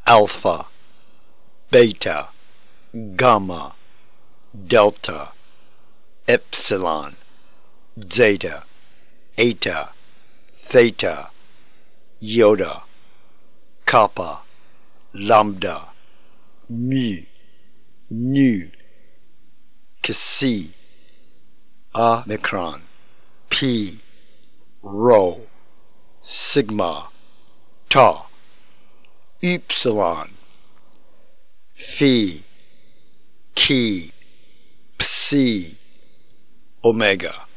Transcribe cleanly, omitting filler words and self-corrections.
alpha, beta, gamma, delta, epsilon, zeta, eta, theta, iota, kappa, lambda, mu, nu, Xi, omicron, pi, rho, sigma, tau, upsilon, phi, chi, psi, omega.